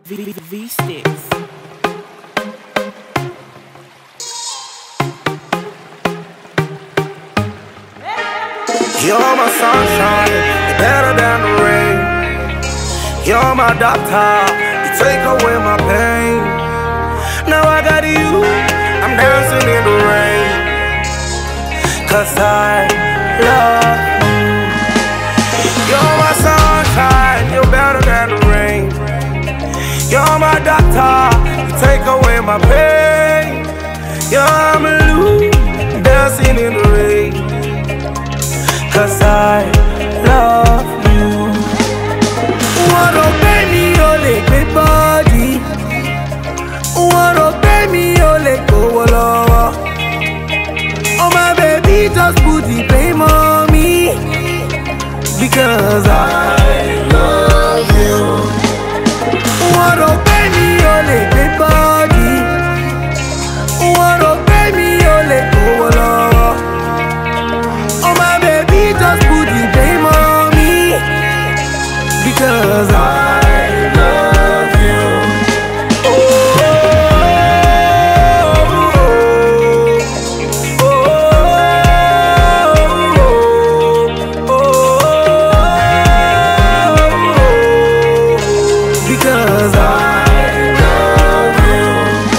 V-Sticks. You're my sunshine, you're better than the rain. You're my doctor, you take away my pain. Now I got you, I'm dancing in the rain. 'Cause I love you. You're my sunshine, you're better than the rain. You're my doctor, you take away my pain. You're my Lou, dancing in the rain. 'Cause I love you. Wanna pay me ole gbé body. Wanna pay me ole gbówó lọ́wọ́. Oh my baby, just put the blame on me. Because I love you. Wanna pay me ole gbé body. Wanna pay me ole gbówó lọ́wọ́. Oh my baby, just put the blame on me. Because I love you. Oh, oh, oh, because I love you.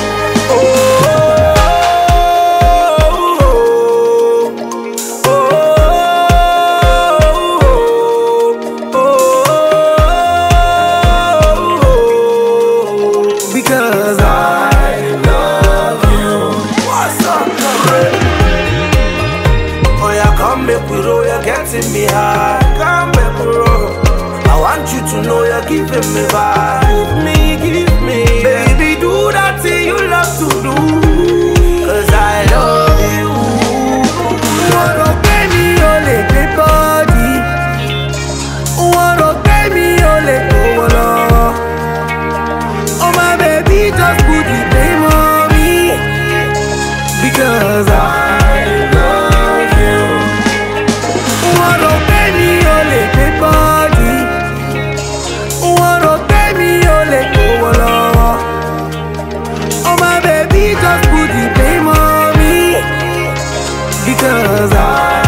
Because I love you. What's up, oh yeah, come back with roll, you're getting me high. Come back with roll. I want you to know you're giving me vibe. Give me, baby, do that thing you love to do. 'Cause I love you. Wanna pay me ole gbé body. Wanna pay me ole gbówó lọ́wọ́. Oh my baby, just put the blame on me. Because I love you. Wanna pay me ole gbé body. Wanna pay me ole gbówó lọ́wọ́. Oh my baby, just put the blame on me. Because I